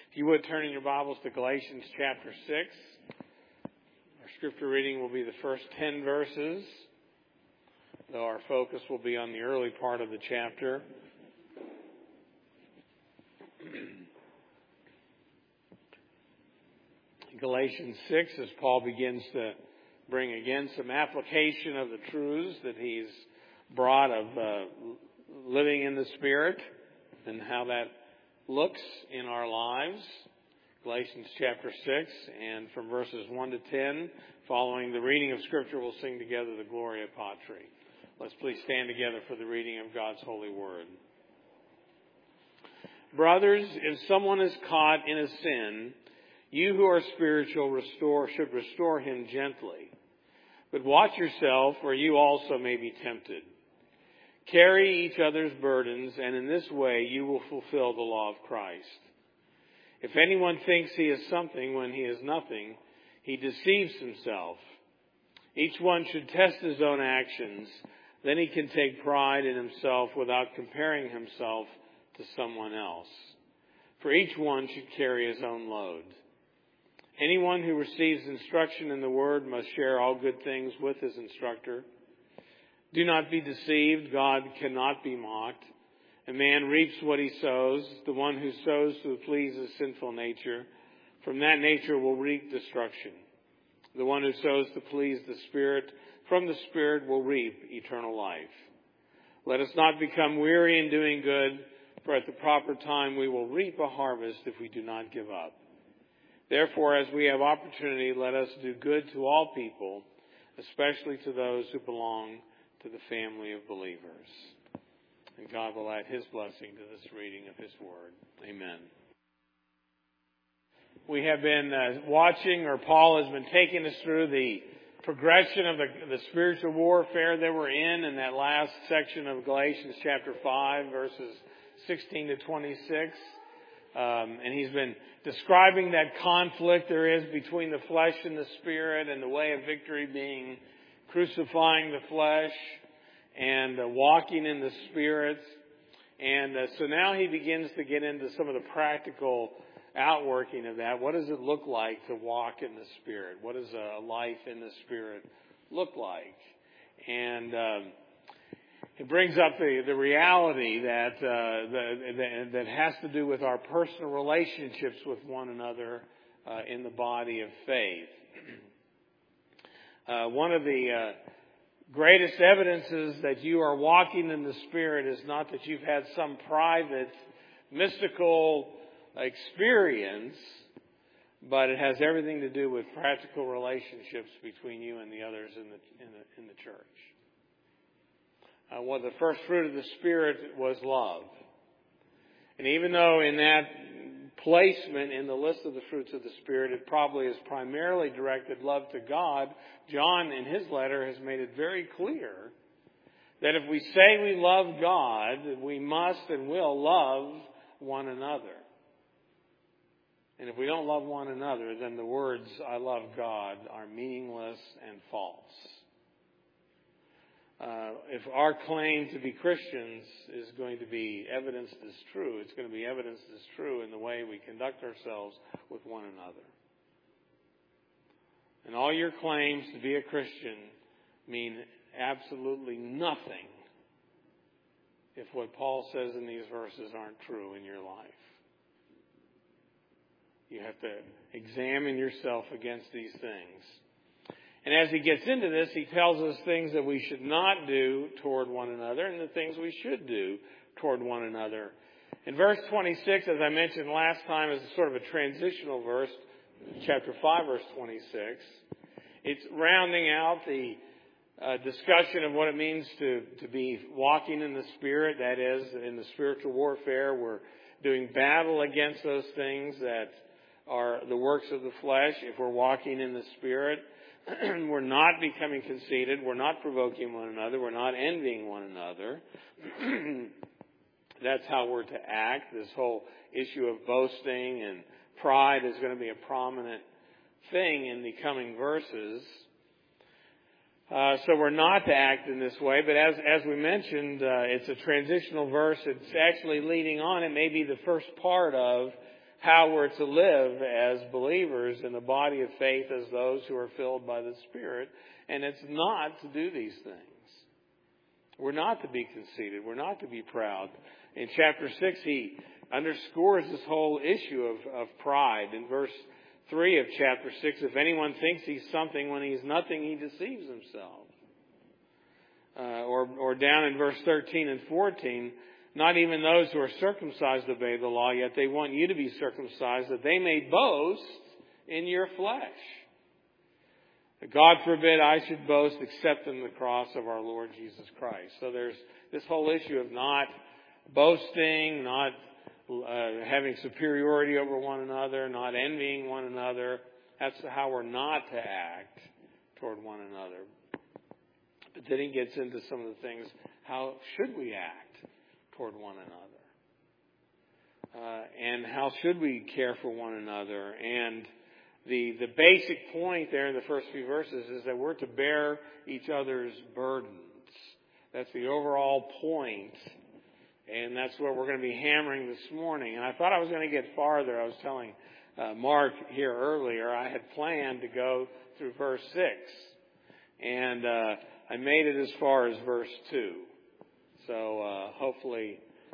If you would turn in your Bibles to Galatians chapter 6. Our scripture reading will be the first 10 verses, though our focus will be on the early part of the chapter. Galatians 6, as Paul begins to bring again some application of the truths that he's brought of living in the Spirit and how that looks in our lives. Galatians chapter 6, and from verses 1 to 10, following the reading of Scripture, we'll sing together the Gloria Patri. Let's please stand together for the reading of God's holy word. Brothers, if someone is caught in a sin, you who are spiritual should restore him gently. But watch yourself, or you also may be tempted. Carry each other's burdens, and in this way you will fulfill the law of Christ. If anyone thinks he is something when he is nothing, he deceives himself. Each one should test his own actions, then he can take pride in himself without comparing himself to someone else. For each one should carry his own load. Anyone who receives instruction in the Word must share all good things with his instructor. Do not be deceived. God cannot be mocked. A man reaps what he sows. The one who sows to please his sinful nature, from that nature will reap destruction. The one who sows to please the Spirit, from the Spirit will reap eternal life. Let us not become weary in doing good, for at the proper time we will reap a harvest if we do not give up. Therefore, as we have opportunity, let us do good to all people, especially to those who belong to the family of believers. And God will add His blessing to this reading of His Word. Amen. We have been watching, or Paul has been taking us through the progression of the spiritual warfare that we're in that last section of Galatians chapter 5, verses 16 to 26. And he's been describing that conflict there is between the flesh and the Spirit, and the way of victory being crucifying the flesh and walking in the Spirit. And so now he begins to get into some of the practical outworking of that. What does it look like to walk in the Spirit? What does a life in the Spirit look like? And it brings up the reality that that has to do with our personal relationships with one another in the body of faith. One of the greatest evidences that you are walking in the Spirit is not that you've had some private mystical experience, but it has everything to do with practical relationships between you and the others in the church. Well, the first fruit of the Spirit was love. And even though in that placement in the list of the fruits of the Spirit, it probably is primarily directed love to God, John in his letter has made it very clear that if we say we love God, we must and will love one another. And if we don't love one another, then the words, I love God, are meaningless and false. If our claim to be Christians is going to be evidenced as true, it's going to be evidenced as true in the way we conduct ourselves with one another. And all your claims to be a Christian mean absolutely nothing if what Paul says in these verses aren't true in your life. You have to examine yourself against these things. And as he gets into this, he tells us things that we should not do toward one another and the things we should do toward one another. In verse 26, as I mentioned last time, is sort of a transitional verse, chapter 5, verse 26. It's rounding out the discussion of what it means to be walking in the Spirit. That is, in the spiritual warfare, we're doing battle against those things that are the works of the flesh. If we're walking in the Spirit, we're not becoming conceited. We're not provoking one another. We're not envying one another. That's how we're to act. This whole issue of boasting and pride is going to be a prominent thing in the coming verses. So we're not to act in this way. But as we mentioned, it's a transitional verse. It's actually leading on. It may be the first part of how we're to live as believers in the body of faith as those who are filled by the Spirit. And it's not to do these things. We're not to be conceited. We're not to be proud. In chapter 6, he underscores this whole issue of pride. In verse 3 of chapter 6, if anyone thinks he's something when he's nothing, he deceives himself. Or down in verse 13 and 14, not even those who are circumcised obey the law, yet they want you to be circumcised, that they may boast in your flesh. God forbid I should boast except in the cross of our Lord Jesus Christ. So there's this whole issue of not boasting, not having superiority over one another, not envying one another. That's how we're not to act toward one another. But then he gets into some of the things, how should we act toward one another? And how should we care for one another? And the basic point there in the first few verses is that we're to bear each other's burdens. That's the overall point. And that's what we're going to be hammering this morning. And I thought I was going to get farther. I was telling Mark here earlier, I had planned to go through verse 6. And I made it as far as verse 2. So hopefully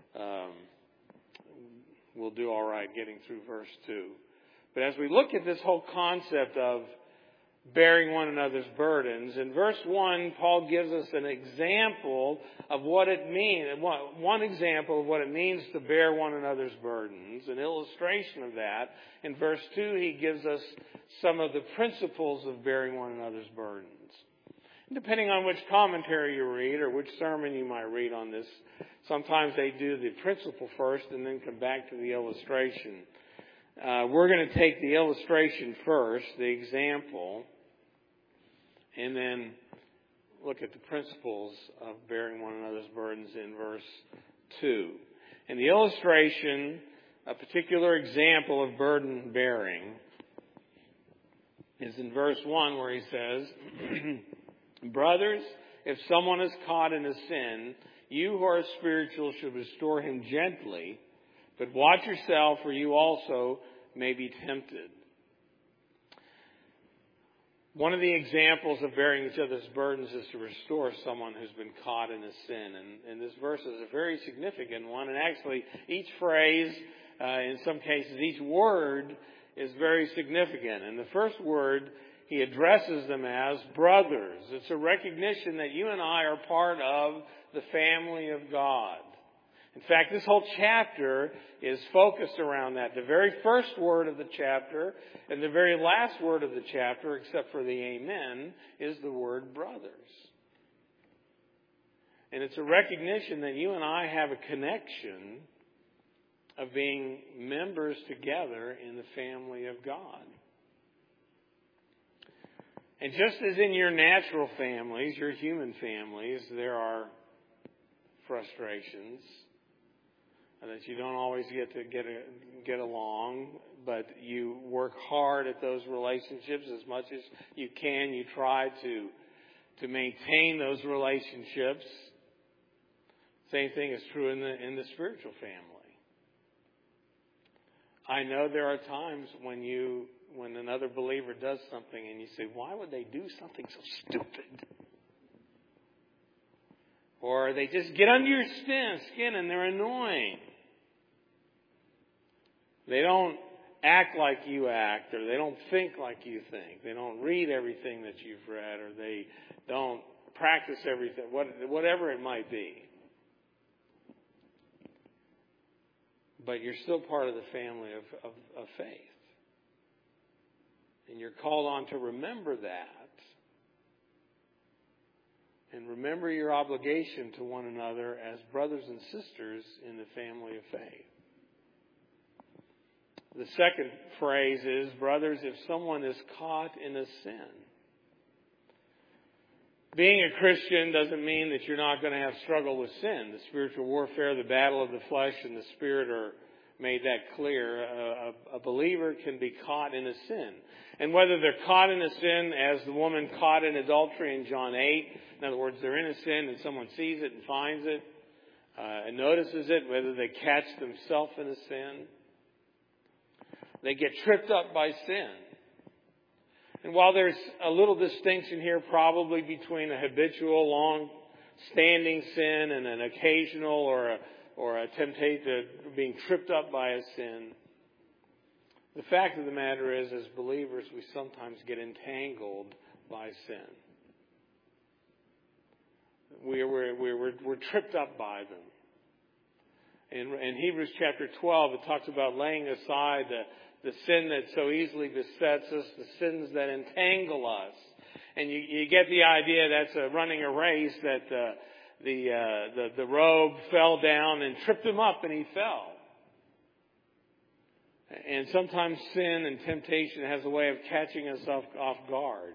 we'll do all right getting through verse 2. But as we look at this whole concept of bearing one another's burdens, in verse 1, Paul gives us an example of what it means, one example of what it means to bear one another's burdens, an illustration of that. In verse 2, he gives us some of the principles of bearing one another's burdens. Depending on which commentary you read or which sermon you might read on this, sometimes they do the principle first and then come back to the illustration. We're going to take the illustration first, the example, and then look at the principles of bearing one another's burdens in verse 2. In the illustration, a particular example of burden bearing is in verse 1 where he says, brothers, if someone is caught in a sin, you who are spiritual should restore him gently, but watch yourself, for you also may be tempted. One of the examples of bearing each other's burdens is to restore someone who's been caught in a sin. And this verse is a very significant one. And actually, each phrase, in some cases, each word is very significant. And the first word, he addresses them as brothers. It's a recognition that you and I are part of the family of God. In fact, this whole chapter is focused around that. The very first word of the chapter and the very last word of the chapter, except for the amen, is the word brothers. And it's a recognition that you and I have a connection of being members together in the family of God. And just as in your natural families, your human families, there are frustrations that you don't always get along, but you work hard at those relationships as much as you can. You try to maintain those relationships. Same thing is true in the spiritual family. I know there are times when another believer does something and you say, why would they do something so stupid? Or they just get under your skin and they're annoying. They don't act like you act, or they don't think like you think. They don't read everything that you've read, or they don't practice everything, whatever it might be. But you're still part of the family of faith. And you're called on to remember that. And remember your obligation to one another as brothers and sisters in the family of faith. The second phrase is, brothers, if someone is caught in a sin. Being a Christian doesn't mean that you're not going to have struggle with sin. The spiritual warfare, the battle of the flesh and the spirit are made that clear. A believer can be caught in a sin. And whether they're caught in a sin as the woman caught in adultery in John 8, in other words, they're in a sin and someone sees it and finds it and notices it, whether they catch themselves in a sin, They get tripped up by sin. And while there's a little distinction here probably between a habitual, long-standing sin and an occasional or a temptation being tripped up by a sin, the fact of the matter is, as believers, we sometimes get entangled by sin. We're tripped up by them. In Hebrews chapter 12, it talks about laying aside the sin that so easily besets us, the sins that entangle us. And you get the idea that's running a race, that the robe fell down and tripped him up and he fell. And sometimes sin and temptation has a way of catching us off guard.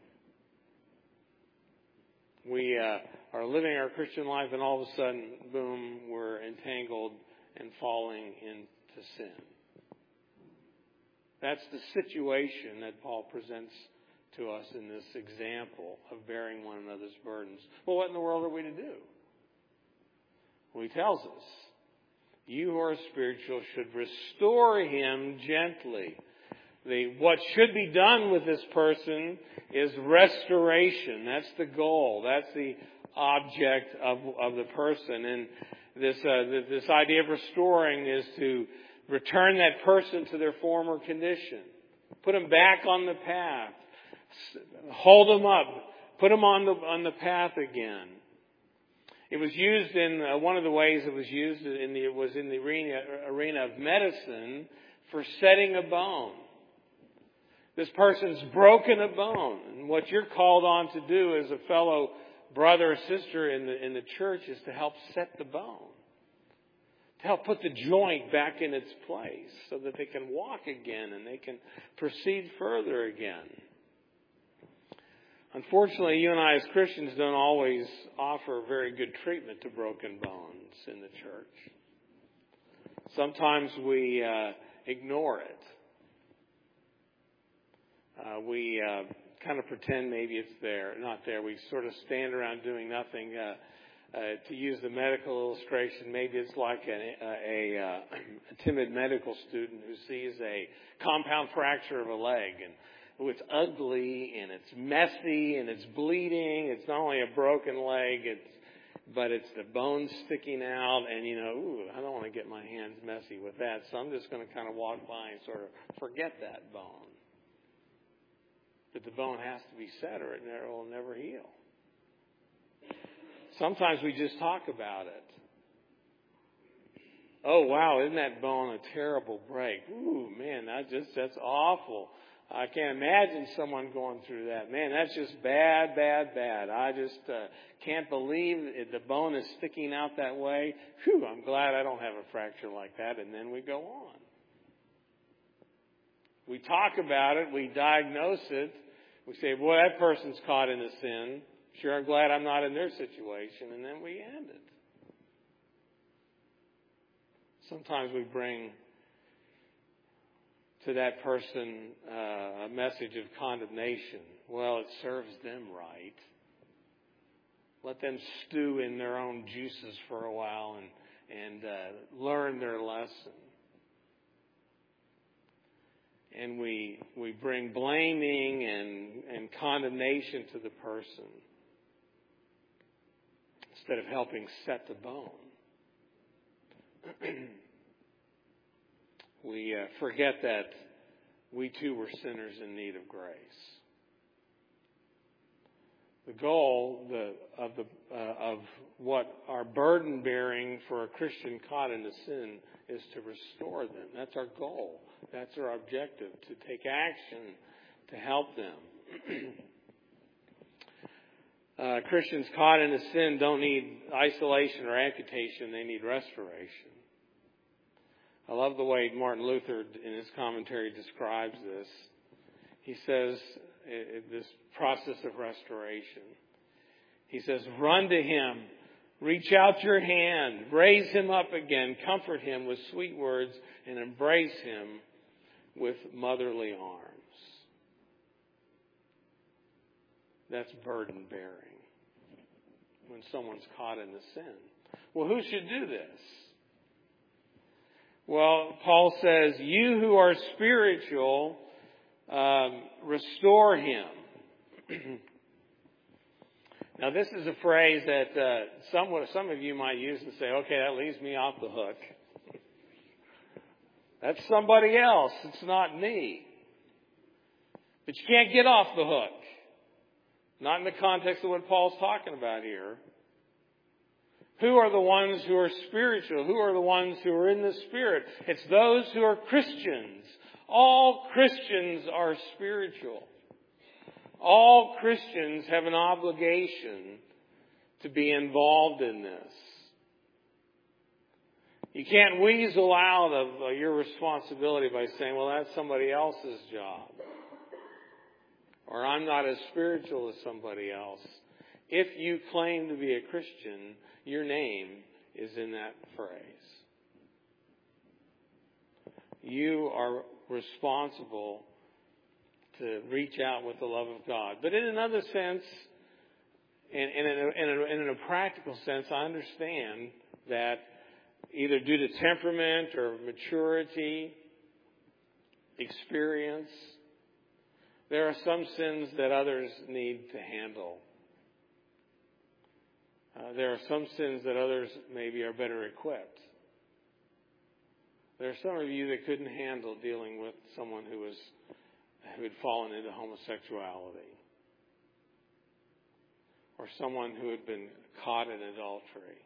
We are living our Christian life and all of a sudden, boom, we're entangled and falling into sin. That's the situation that Paul presents to us in this example of bearing one another's burdens. Well, what in the world are we to do? Well, he tells us, you who are spiritual should restore him gently. What should be done with this person is restoration. That's the goal. That's the object of the person. And this idea of restoring is to return that person to their former condition. Put them back on the path. Hold them up. Put them on the path again. It was used in one of the ways it was used in the arena of medicine for setting a bone. This person's broken a bone, and what you're called on to do as a fellow brother or sister in the church is to help set the bone, to help put the joint back in its place, so that they can walk again and they can proceed further again. Unfortunately, you and I as Christians don't always offer very good treatment to broken bones in the church. Sometimes we ignore it. We kind of pretend maybe it's there, not there. We sort of stand around doing nothing. To use the medical illustration, maybe it's like a timid medical student who sees a compound fracture of a leg, and it's ugly and it's messy and it's bleeding. It's not only a broken leg, but it's the bone sticking out, and I don't want to get my hands messy with that, so I'm just going to kind of walk by and sort of forget that bone. But the bone has to be set or it will never heal. Sometimes we just talk about it. Oh, wow, isn't that bone a terrible break? Ooh, man, that's awful. I can't imagine someone going through that. Man, that's just bad, bad, bad. I just can't believe the bone is sticking out that way. Whew, I'm glad I don't have a fracture like that. And then we go on. We talk about it. We diagnose it. We say, boy, that person's caught in a sin. Sure, I'm glad I'm not in their situation. And then we end it. Sometimes we bring to that person a message of condemnation. Well, it serves them right. Let them stew in their own juices for a while and learn their lesson. And we bring blaming and condemnation to the person instead of helping set the bone. We forget that we too were sinners in need of grace. The goal of what our burden bearing for a Christian caught in a sin is to restore them. That's our goal. That's our objective, to take action to help them. Christians caught in a sin don't need isolation or amputation. They need restoration. I love the way Martin Luther in his commentary describes this. He says, this process of restoration. He says, run to him, reach out your hand, raise him up again, comfort him with sweet words, and embrace him with motherly arms. That's burden bearing when someone's caught in the sin. Well, who should do this? Well, Paul says, you who are spiritual, restore him. Now, this is a phrase that some of you might use and say, okay, that leaves me off the hook. That's somebody else. It's not me. But you can't get off the hook. Not in the context of what Paul's talking about here. Who are the ones who are spiritual? Who are the ones who are in the Spirit? It's those who are Christians. All Christians are spiritual. All Christians have an obligation to be involved in this. You can't weasel out of your responsibility by saying, well, that's somebody else's job. Or I'm not as spiritual as somebody else. If you claim to be a Christian, your name is in that phrase. You are responsible to reach out with the love of God. But in another sense, and in a practical sense, I understand that either due to temperament or maturity, experience, there are some sins that others need to handle. There are some sins that others maybe are better equipped. There are some of you that couldn't handle dealing with someone who had fallen into homosexuality, or someone who had been caught in adultery.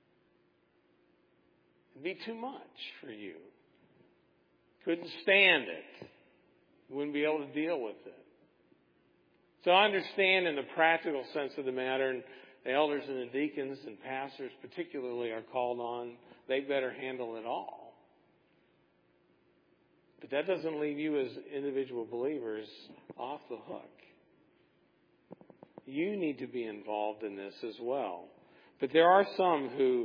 It'd be too much for you. Couldn't stand it. You wouldn't be able to deal with it. So I understand in the practical sense of the matter, and the elders and the deacons and pastors particularly are called on, they better handle it all. But that doesn't leave you as individual believers off the hook. You need to be involved in this as well. But there are some who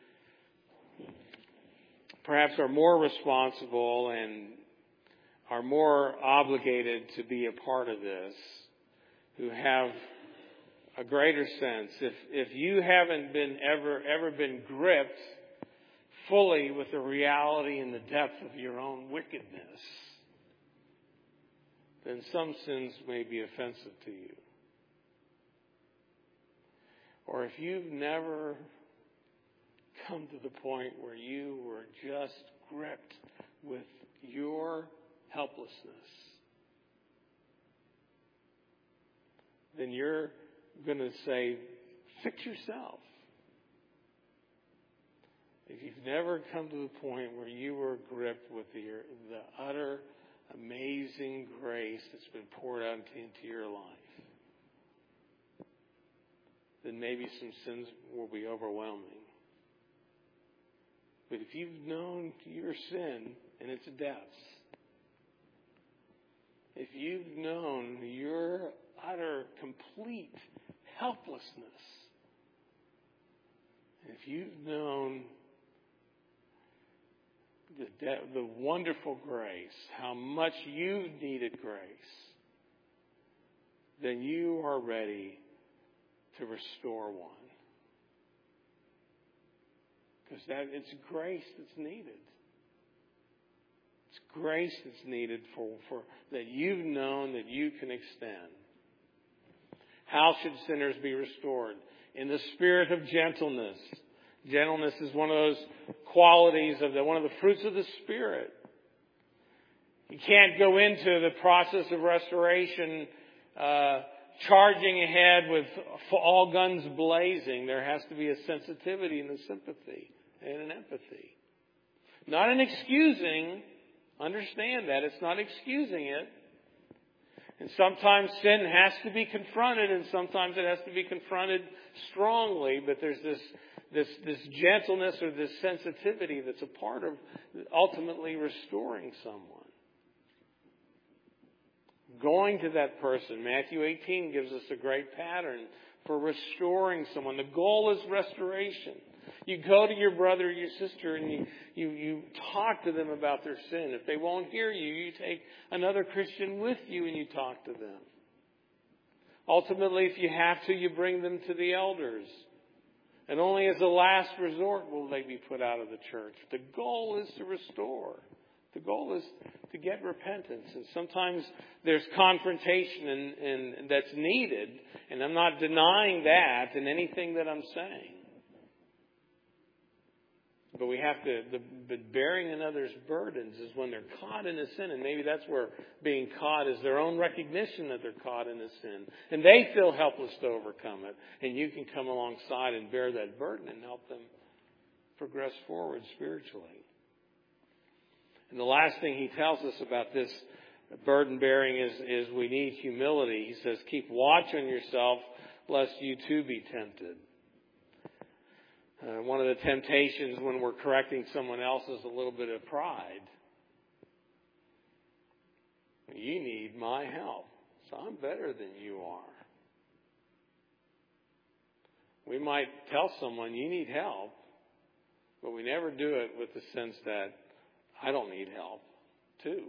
perhaps are more responsible and are more obligated to be a part of this, who have a greater sense. If you haven't been ever been gripped fully with the reality and the depth of your own wickedness, then some sins may be offensive to you. Or if you've never come to the point where you were just gripped with your helplessness, then you're going to say, fix yourself. If you've never come to the point where you were gripped with the utter amazing grace that's been poured out into your life, then maybe some sins will be overwhelming. But if you've known your sin and its depths, if you've known your utter, complete helplessness, if you've known the wonderful grace, how much you needed grace, then you are ready to restore one. Because it's grace that's needed. It's grace that's needed for that you've known that you can extend. How should sinners be restored? In the spirit of gentleness. Gentleness is one of those qualities one of the fruits of the Spirit. You can't go into the process of restoration charging ahead with all guns blazing. There has to be a sensitivity and a sympathy and an empathy. Not an excusing. Understand that. It's not excusing it. And sometimes sin has to be confronted, and sometimes it has to be confronted strongly. But there's this gentleness or this sensitivity that's a part of ultimately restoring someone. Going to that person. Matthew 18 gives us a great pattern for restoring someone. The goal is restoration. You go to your brother or your sister and you talk to them about their sin. If they won't hear you, you take another Christian with you and you talk to them. Ultimately, if you have to, you bring them to the elders. And only as a last resort will they be put out of the church. The goal is to restore. The goal is to get repentance. And sometimes there's confrontation and that's needed. And I'm not denying that in anything that I'm saying. But we have to, bearing another's burdens is when they're caught in a sin. And maybe that's where being caught is their own recognition that they're caught in a sin. And they feel helpless to overcome it. And you can come alongside and bear that burden and help them progress forward spiritually. And the last thing he tells us about this burden bearing is we need humility. He says, keep watch on yourself lest you too be tempted. One of the temptations when we're correcting someone else is a little bit of pride. You need my help, so I'm better than you are. We might tell someone you need help, but we never do it with the sense that I don't need help too.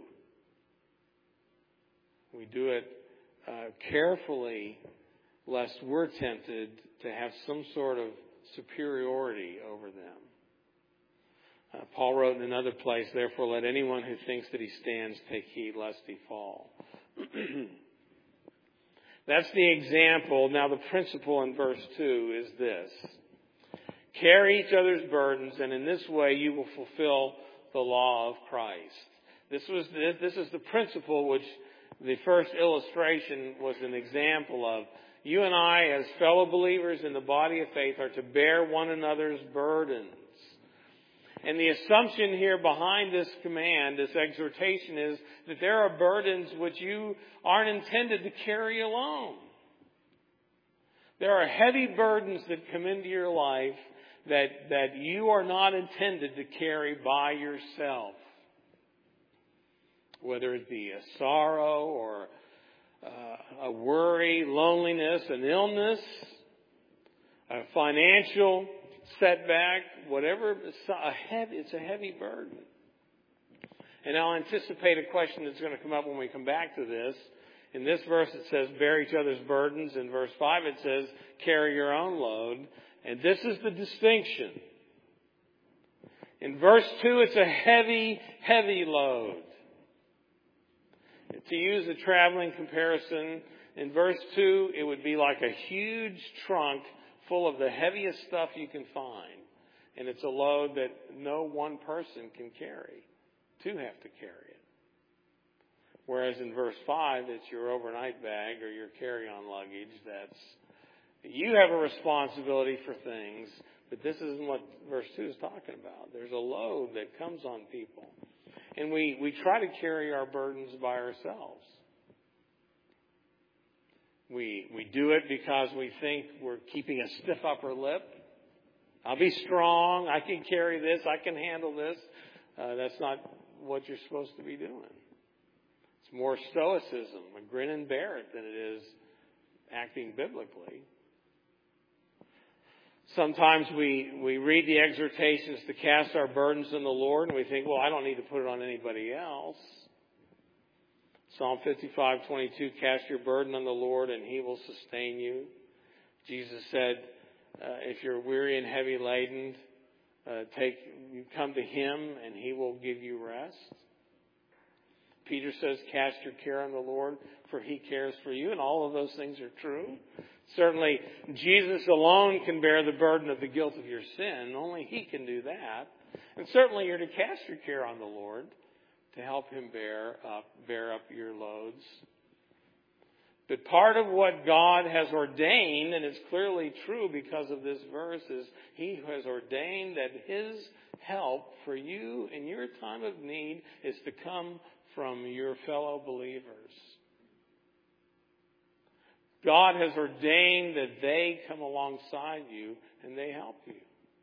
We do it carefully lest we're tempted to have some sort of superiority over them. Paul wrote in another place, therefore let anyone who thinks that he stands take heed lest he fall. That's the example. Now the principle in verse 2 is this. Carry each other's burdens, and in this way you will fulfill the law of Christ. This is the principle which the first illustration was an example of. You and I, as fellow believers in the body of faith, are to bear one another's burdens. And the assumption here behind this command, this exhortation, is that there are burdens which you aren't intended to carry alone. There are heavy burdens that come into your life that you are not intended to carry by yourself. Whether it be a sorrow or a worry, loneliness, an illness, a financial setback, whatever, it's a heavy burden. And I'll anticipate a question that's going to come up when we come back to this. In this verse it says, bear each other's burdens. In verse 5 it says, carry your own load. And this is the distinction. In verse 2 it's a heavy, heavy load. To use a traveling comparison, in verse 2, it would be like a huge trunk full of the heaviest stuff you can find. And it's a load that no one person can carry. Two have to carry it. Whereas in verse 5, it's your overnight bag or your carry-on luggage. You have a responsibility for things, but this isn't what verse 2 is talking about. There's a load that comes on people. And we try to carry our burdens by ourselves. We do it because we think we're keeping a stiff upper lip. I'll be strong. I can carry this. I can handle this. That's not what you're supposed to be doing. It's more stoicism, a grin and bear it, than it is acting biblically. Sometimes we read the exhortations to cast our burdens on the Lord and we think, well, I don't need to put it on anybody else. Psalm 55:22, cast your burden on the Lord and He will sustain you. Jesus said, if you're weary and heavy laden, come to Him and He will give you rest. Peter says, cast your care on the Lord, for He cares for you. And all of those things are true. Certainly, Jesus alone can bear the burden of the guilt of your sin. Only He can do that. And certainly you're to cast your care on the Lord to help Him bear up your loads. But part of what God has ordained, and it's clearly true because of this verse, is He has ordained that His help for you in your time of need is to come from your fellow believers. God has ordained that they come alongside you and they help you.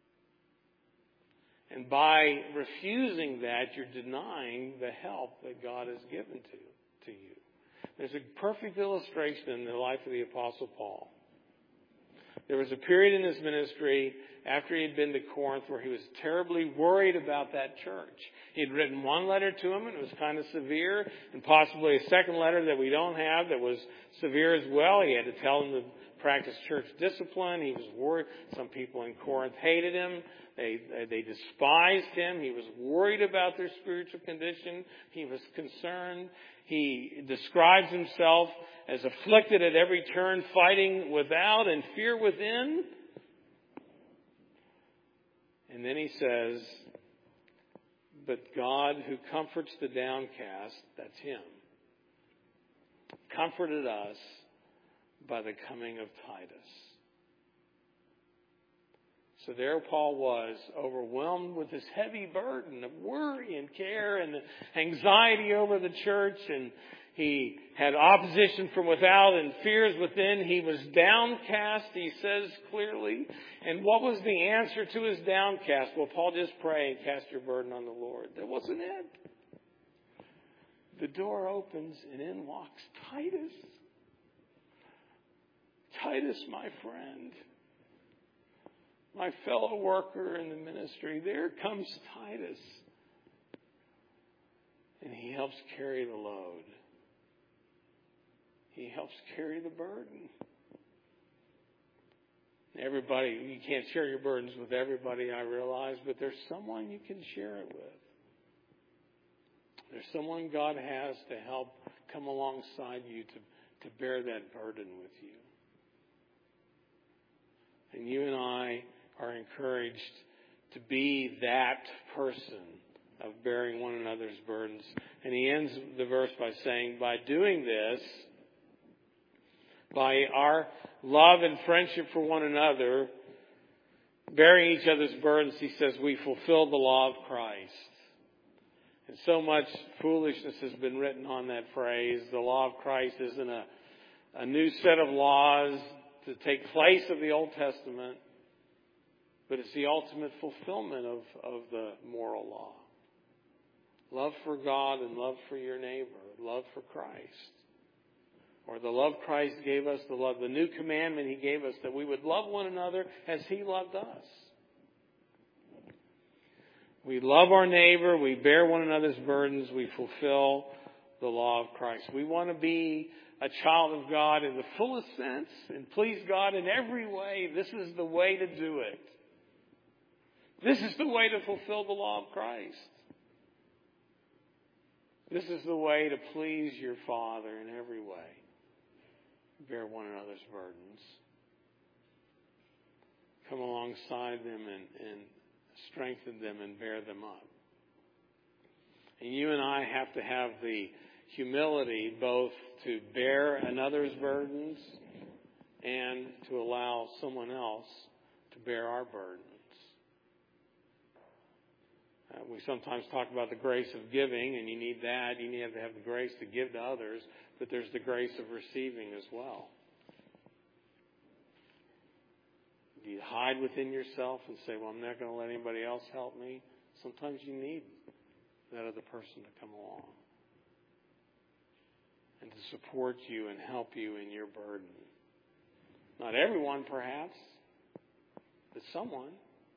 And by refusing that, you're denying the help that God has given to you. There's a perfect illustration in the life of the Apostle Paul. There was a period in his ministry after he had been to Corinth where he was terribly worried about that church. He had written one letter to them and it was kind of severe, and possibly a second letter that we don't have that was severe as well. He had to tell them to practice church discipline. He was worried. Some people in Corinth hated him. They despised him. He was worried about their spiritual condition. He was concerned. He describes himself as afflicted at every turn, fighting without and fear within. And then he says, but God who comforts the downcast, that's him, comforted us by the coming of Titus. So there Paul was, overwhelmed with this heavy burden of worry and care and anxiety over the church. And he had opposition from without and fears within. He was downcast, he says clearly. And what was the answer to his downcast? Well, Paul, just pray and cast your burden on the Lord. That wasn't it. The door opens and in walks Titus. Titus, my friend. My fellow worker in the ministry. There comes Titus. And he helps carry the load. He helps carry the burden. Everybody, you can't share your burdens with everybody, I realize, but there's someone you can share it with. There's someone God has to help come alongside you to bear that burden with you. And you and I are encouraged to be that person of bearing one another's burdens. And he ends the verse by saying, by doing this, by our love and friendship for one another, bearing each other's burdens, he says, we fulfill the law of Christ. And so much foolishness has been written on that phrase. The law of Christ isn't a new set of laws to take place of the Old Testament, but it's the ultimate fulfillment of the moral law. Love for God and love for your neighbor. Love for Christ. Or the love Christ gave us, the new commandment he gave us, that we would love one another as he loved us. We love our neighbor, we bear one another's burdens, we fulfill the law of Christ. We want to be a child of God in the fullest sense and please God in every way. This is the way to do it. This is the way to fulfill the law of Christ. This is the way to please your Father in every way. Bear one another's burdens. Come alongside them and strengthen them and bear them up. And you and I have to have the humility both to bear another's burdens and to allow someone else to bear our burdens. We sometimes talk about the grace of giving, and you need that. You need to have the grace to give to others, but there's the grace of receiving as well. Do you hide within yourself and say, well, I'm not going to let anybody else help me? Sometimes you need that other person to come along and to support you and help you in your burden. Not everyone, perhaps, but someone.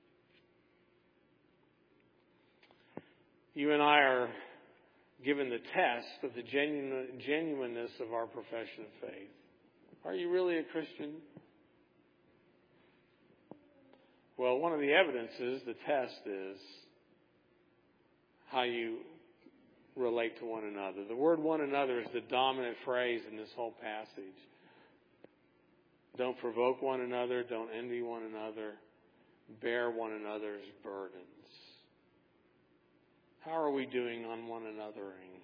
You and I are given the test of the genuineness of our profession of faith. Are you really a Christian? Well, one of the evidences, the test, is how you relate to one another. The word one another is the dominant phrase in this whole passage. Don't provoke one another. Don't envy one another. Bear one another's burdens. How are we doing on one anothering?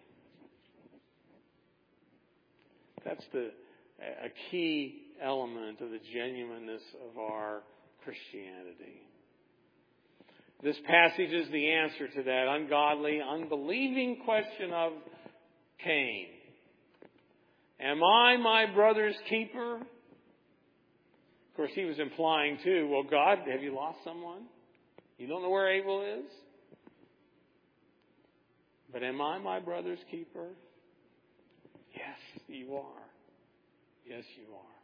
That's a key element of the genuineness of our Christianity. This passage is the answer to that ungodly, unbelieving question of Cain. Am I my brother's keeper? Of course, he was implying too, well, God, have you lost someone? You don't know where Abel is? But am I my brother's keeper? Yes, you are. Yes, you are.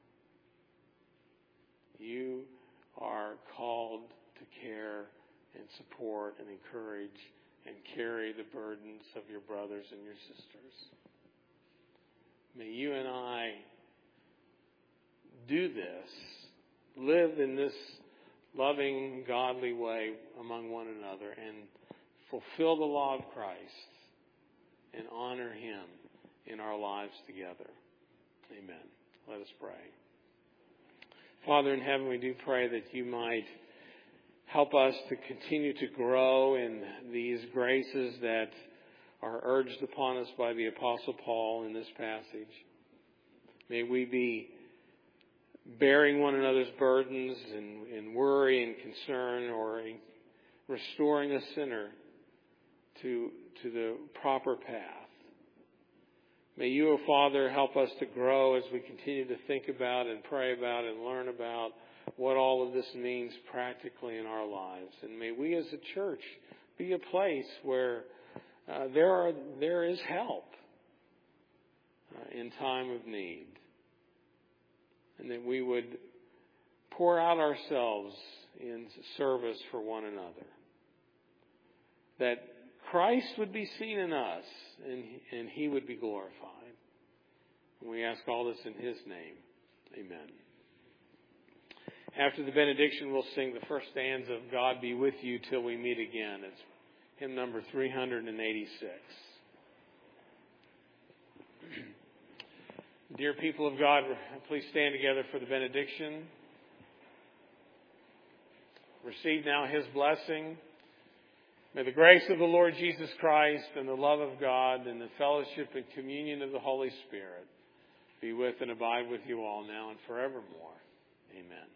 You are called to care and support and encourage and carry the burdens of your brothers and your sisters. May you and I do this, live in this loving, godly way among one another, and fulfill the law of Christ and honor Him in our lives together. Amen. Let us pray. Father in heaven, we do pray that you might help us to continue to grow in these graces that are urged upon us by the Apostle Paul in this passage. May we be bearing one another's burdens and worry and concern, or restoring a sinner to the proper path. May you, O Father, help us to grow as we continue to think about and pray about and learn about what all of this means practically in our lives. And may we as a church be a place where there is help in time of need. And that we would pour out ourselves in service for one another. That Christ would be seen in us and He would be glorified. And we ask all this in His name. Amen. After the benediction, we'll sing the first stanza of God Be With You Till We Meet Again. It's hymn number 386. Dear people of God, please stand together for the benediction. Receive now His blessing. May the grace of the Lord Jesus Christ and the love of God and the fellowship and communion of the Holy Spirit be with and abide with you all now and forevermore. Amen.